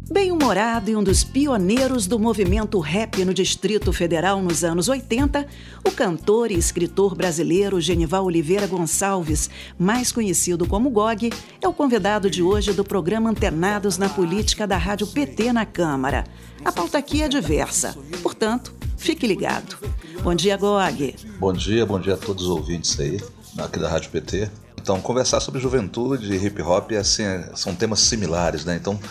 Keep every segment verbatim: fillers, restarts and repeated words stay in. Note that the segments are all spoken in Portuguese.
Bem-humorado e um dos pioneiros do movimento rap no Distrito Federal nos anos oitenta, o cantor e escritor brasileiro Genival Oliveira Gonçalves, mais conhecido como Gog, é o convidado de hoje do programa Antenados na Política da Rádio P T na Câmara. A pauta aqui é diversa, portanto, fique ligado. Bom dia, Gog. Bom dia, bom dia a todos os ouvintes aí, aqui da Rádio P T. Então, conversar sobre juventude e hip hop assim, são temas similares, né? Então,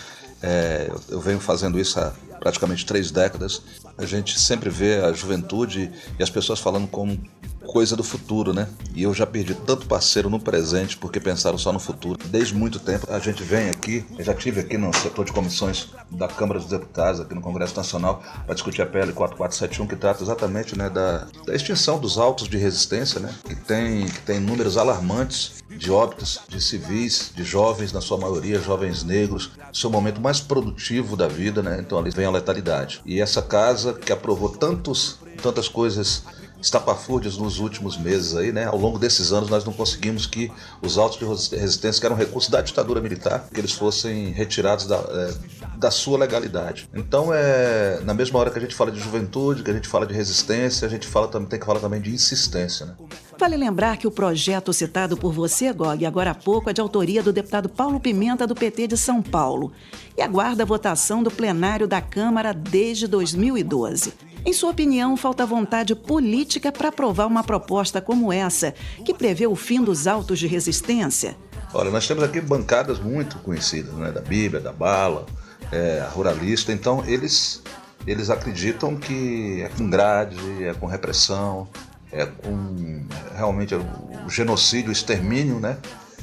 É, eu venho fazendo isso há praticamente três décadas. A gente sempre vê a juventude e as pessoas falando como coisa do futuro, né? E eu já perdi tanto parceiro no presente porque pensaram só no futuro. Desde muito tempo a gente vem aqui, eu já estive aqui no setor de comissões da Câmara dos Deputados, aqui no Congresso Nacional, para discutir a P L quatro quatro sete um, que trata exatamente, né, da, da extinção dos autos de resistência, né? Que tem, que tem números alarmantes de óbitos de civis, de jovens, na sua maioria, jovens negros, seu momento mais produtivo da vida, né? Então ali vem a letalidade. E essa casa que aprovou tantos, tantas coisas estapafúrdias nos últimos meses aí, né? Ao longo desses anos nós não conseguimos que os autos de resistência, que eram recursos da ditadura militar, que eles fossem retirados da, é, da sua legalidade. Então, é, na mesma hora que a gente fala de juventude, que a gente fala de resistência, a gente fala, tem que falar também de insistência, né? Vale lembrar que o projeto citado por você, Gog, agora há pouco, é de autoria do deputado Paulo Pimenta, do P T de São Paulo, e aguarda a votação do plenário da Câmara desde dois mil e doze. Em sua opinião, falta vontade política para aprovar uma proposta como essa, que prevê o fim dos autos de resistência? Olha, nós temos aqui bancadas muito conhecidas, né? Da Bíblia, da Bala, é, a Ruralista. Então, eles, eles acreditam que é com grade, é com repressão, é com realmente o genocídio, o extermínio, né?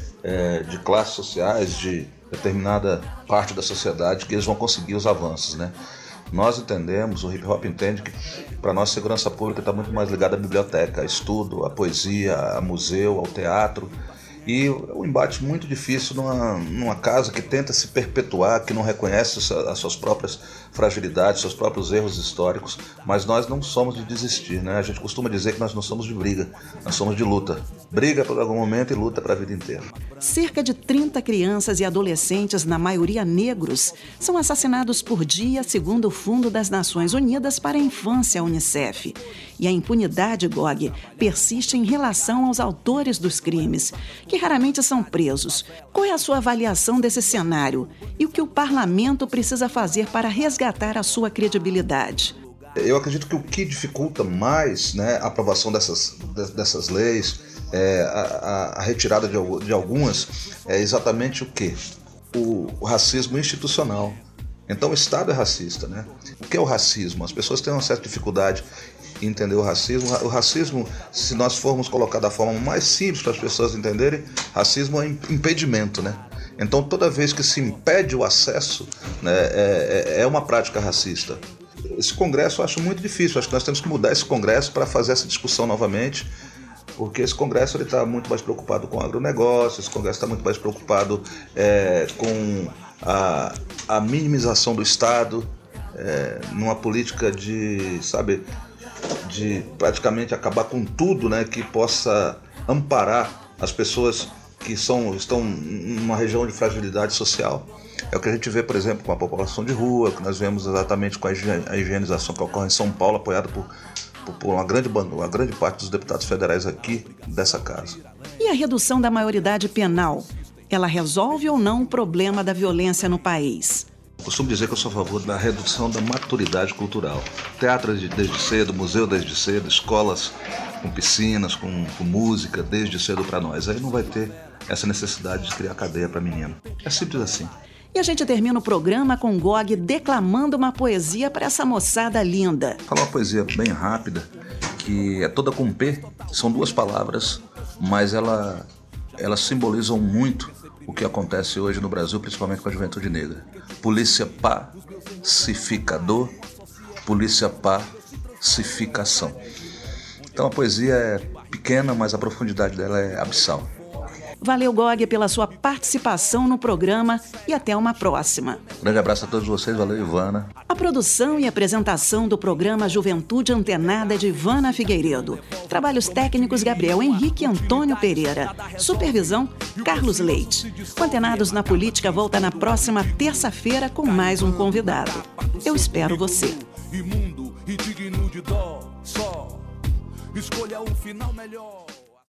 É, de classes sociais, de determinada parte da sociedade, que eles vão conseguir os avanços, né? Nós entendemos, o hip hop entende que para nós segurança pública está muito mais ligada à biblioteca, a estudo, à poesia, a museu, ao teatro. E um embate muito difícil numa, numa casa que tenta se perpetuar, que não reconhece as suas próprias fragilidades, seus próprios erros históricos, mas nós não somos de desistir, né? A gente costuma dizer que nós não somos de briga, nós somos de luta. Briga por algum momento e luta para a vida inteira. Cerca de trinta crianças e adolescentes, na maioria negros, são assassinados por dia, segundo o Fundo das Nações Unidas para a Infância, a Unicef. E a impunidade, Gog, persiste em relação aos autores dos crimes, que raramente são presos. Qual é a sua avaliação desse cenário e o que o parlamento precisa fazer para resgatar a sua credibilidade? Eu acredito que o que dificulta mais, né, a aprovação dessas, dessas leis, é, a, a retirada de, de algumas, é exatamente o quê? O, o racismo institucional. Então o Estado é racista, né? O que é o racismo? As pessoas têm uma certa dificuldade em entender o racismo. O racismo, se nós formos colocar da forma mais simples para as pessoas entenderem, racismo é impedimento, né? Então toda vez que se impede o acesso, né, é, é uma prática racista. Esse Congresso eu acho muito difícil, acho que nós temos que mudar esse Congresso para fazer essa discussão novamente, porque esse Congresso está muito mais preocupado com o agronegócio, esse Congresso está muito mais preocupado é, com a, a minimização do Estado, é, numa política de, sabe, de praticamente acabar com tudo, né, que possa amparar as pessoas que são, estão numa região de fragilidade social. É o que a gente vê, por exemplo, com a população de rua, que nós vemos exatamente com a higienização que ocorre em São Paulo, apoiada por, por, por uma, grande, uma grande parte dos deputados federais aqui dessa casa. E a redução da maioridade penal? Ela resolve ou não o problema da violência no país? Costumo dizer que eu sou a favor da redução da maturidade cultural. Teatro desde cedo, museu desde cedo, escolas com piscinas, com, com música desde cedo para nós. Aí não vai ter essa necessidade de criar cadeia para menino. É simples assim. E a gente termina o programa com Gog declamando uma poesia para essa moçada linda. Falar uma poesia bem rápida, que é toda com P, são duas palavras, mas ela, elas simbolizam muito o que acontece hoje no Brasil, principalmente com a juventude negra. Polícia pacificador, polícia pacificação. Então a poesia é pequena, mas a profundidade dela é abissal. Valeu, Gog, pela sua participação no programa e até uma próxima. Grande abraço a todos vocês, valeu, Ivana. A produção e apresentação do programa Juventude Antenada é de Ivana Figueiredo. Trabalhos técnicos Gabriel Henrique e Antônio Pereira. Supervisão Carlos Leite. O Antenados na Política volta na próxima terça-feira com mais um convidado. Eu espero você. Imundo e digno de dó, só escolha o final melhor.